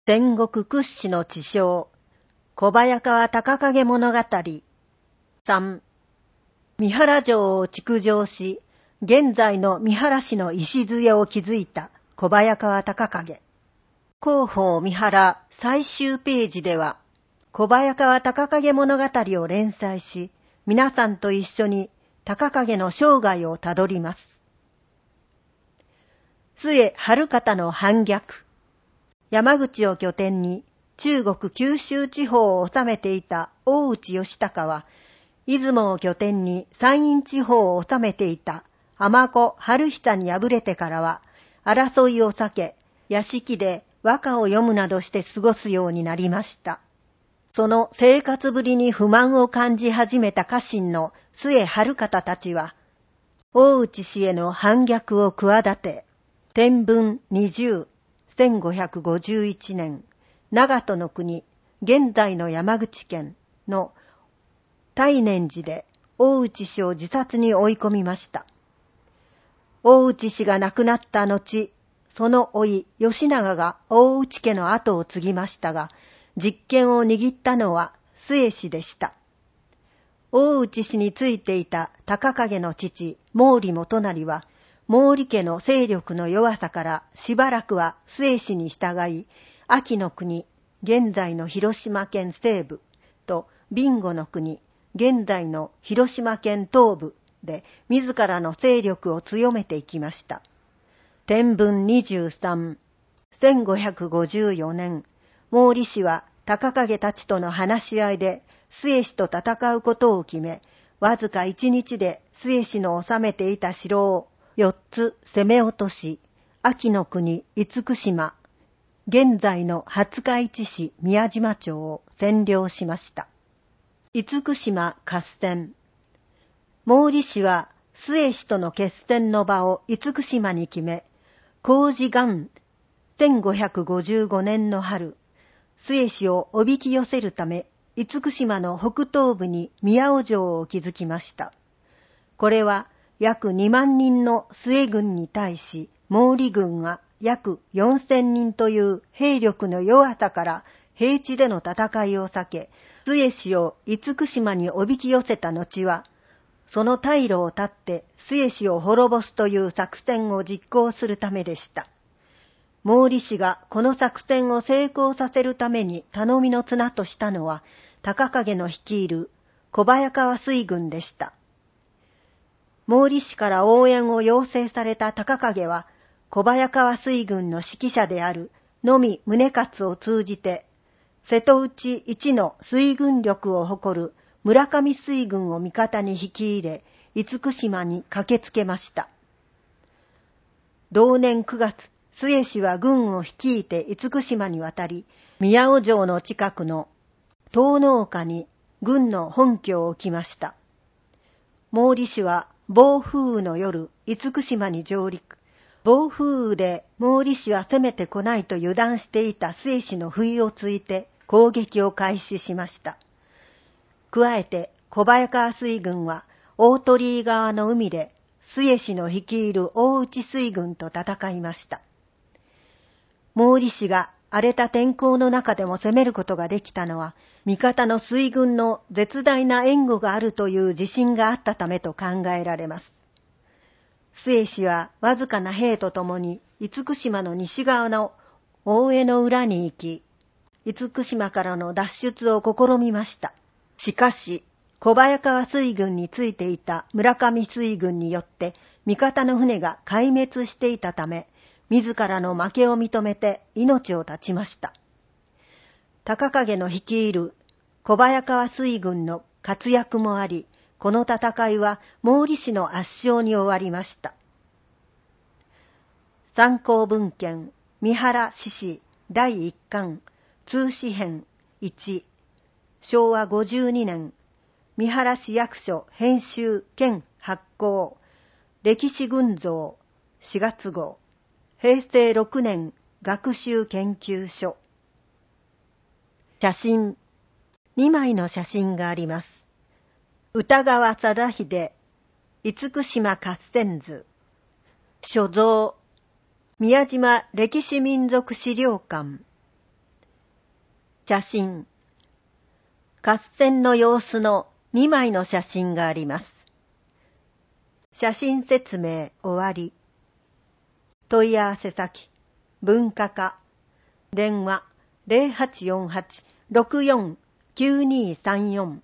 戦国屈指の知将、小早川隆景物語。3、三原城を築城し、現在の三原市の礎を築いた小早川隆景。広報三原最終ページでは、小早川隆景物語を連載し、皆さんと一緒に隆景の生涯をたどります。末春方の反逆。山口を拠点に中国九州地方を治めていた大内義隆は、出雲を拠点に山陰地方を治めていた尼子春久に敗れてからは、争いを避け、屋敷で和歌を読むなどして過ごすようになりました。その生活ぶりに不満を感じ始めた家臣の末春方たちは、大内氏への反逆を企て、天文20、1551年、長門の国、現在の山口県の大念寺で大内氏を自殺に追い込みました。大内氏が亡くなった後、その甥義長が大内家の後を継ぎましたが、実権を握ったのは末氏でした。大内氏についていた隆景の父毛利元就は、毛利家の勢力の弱さからしばらくは末氏に従い、安芸の国、現在の広島県西部と備後の国、現在の広島県東部で自らの勢力を強めていきました。天文23、1554年、毛利氏は隆景たちとの話し合いで末氏と戦うことを決め、わずか1日で末氏の治めていた城を4つ攻め落とし、安芸の国厳島、現在の廿日市市宮島町を占領しました。厳島合戦。毛利氏は末氏との決戦の場を厳島に決め、弘治元1555年の春、末氏をおびき寄せるため、厳島の北東部に宮尾城を築きました。これは約2万人の末軍に対し、毛利軍が約4000人という兵力の弱さから平地での戦いを避け、末氏を厳島におびき寄せた後は、その退路を断って末氏を滅ぼすという作戦を実行するためでした。毛利氏がこの作戦を成功させるために頼みの綱としたのは、隆景の率いる小早川水軍でした。毛利氏から応援を要請された隆景は、小早川水軍の指揮者である野見宗勝を通じて、瀬戸内一の水軍力を誇る村上水軍を味方に引き入れ、厳島に駆けつけました。同年9月、末氏は軍を率いて厳島に渡り、宮尾城の近くの東農岡に軍の本拠を置きました。毛利氏は暴風雨の夜、厳島に上陸。暴風雨で毛利氏は攻めてこないと油断していた末氏の不意をついて攻撃を開始しました。加えて小早川水軍は大鳥居側の海で末氏の率いる大内水軍と戦いました。毛利氏が荒れた天候の中でも攻めることができたのは、味方の水軍の絶大な援護があるという自信があったためと考えられます。末氏はわずかな兵とともに厳島の西側の大江の裏に行き、厳島からの脱出を試みました。しかし、小早川水軍についていた村上水軍によって味方の船が壊滅していたため、自らの負けを認めて命を絶ちました。隆景の率いる小早川水軍の活躍もあり、この戦いは毛利氏の圧勝に終わりました。参考文献、三原志士第1巻、通史編1、昭和52年、三原市役所編集兼発行、歴史群像4月号、平成6年学習研究所。写真、2枚の写真があります。歌川貞秀、厳島合戦図。所蔵、宮島歴史民族資料館。 写真。合戦の様子の2枚の写真があります。写真説明終わり。問い合わせ先、文化課、電話0848-649234。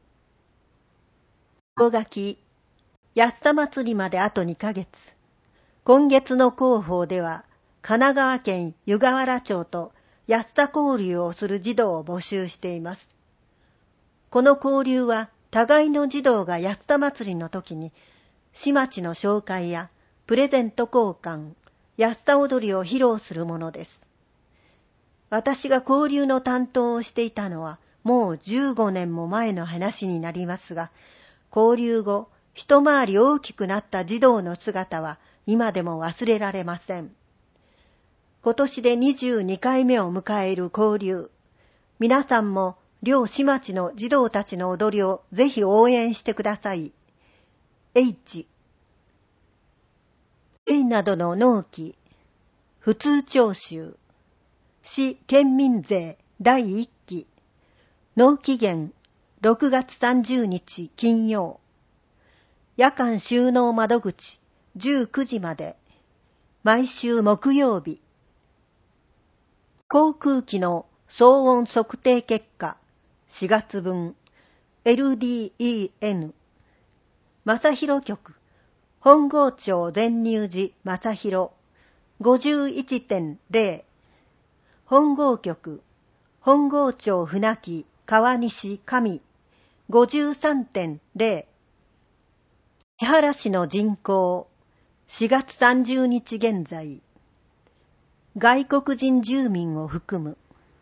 小書き、安田祭りまであと2ヶ月。今月の広報では、神奈川県湯河原町と安田交流をする児童を募集しています。この交流は、互いの児童が安田祭りの時に、市町の紹介やプレゼント交換、安田踊りを披露するものです。私が交流の担当をしていたのは、もう15年も前の話になりますが、交流後、一回り大きくなった児童の姿は今でも忘れられません。今年で22回目を迎える交流。皆さんも両市町の児童たちの踊りをぜひ応援してください。H。A などの納期。普通徴収。市県民税第1期。納期限6月30日金曜。夜間収納窓口19時まで。毎週木曜日。航空機の騒音測定結果4月分 LDEN 正広局本郷町善入寺正広 51.0 本郷局本郷町船木川西上 53.0 木原市の人口4月30日現在外国人住民を含む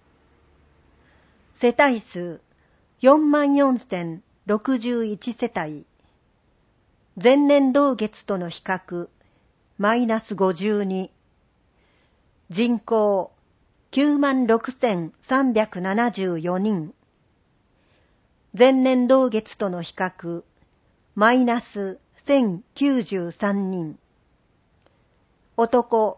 世帯数 44,061 世帯前年同月との比較マイナス52人口 96,374 人前年同月との比較マイナス1093人男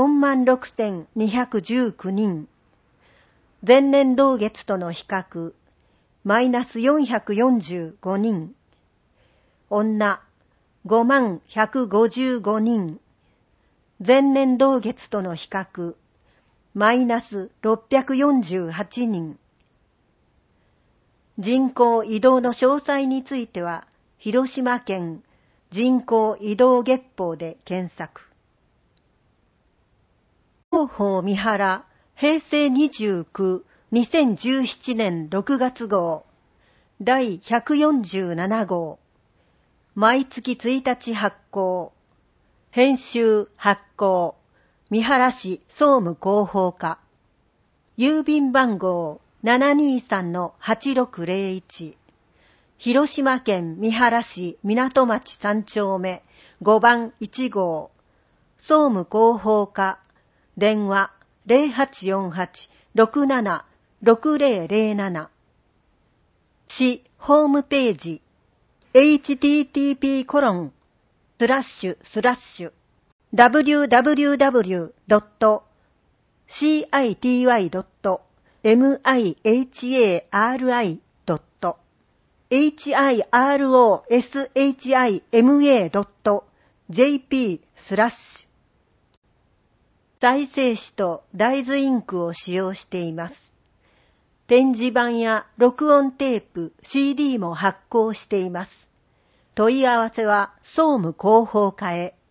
46,219 人前年同月との比較マイナス445人女51,155 人前年同月との比較マイナス648人人口移動の詳細については広島県人口移動月報で検索広報三原平成29 2017年6月号第147号毎月1日発行編集発行三原市総務広報課郵便番号 723-8601 広島県三原市港町3丁目5番1号総務広報課電話 0848-676007 市ホームページ http://www.city.mihara.jp/ 再生紙と大豆インクを使用しています。展示板や録音テープ、CD も発行しています。問い合わせは総務広報課へ。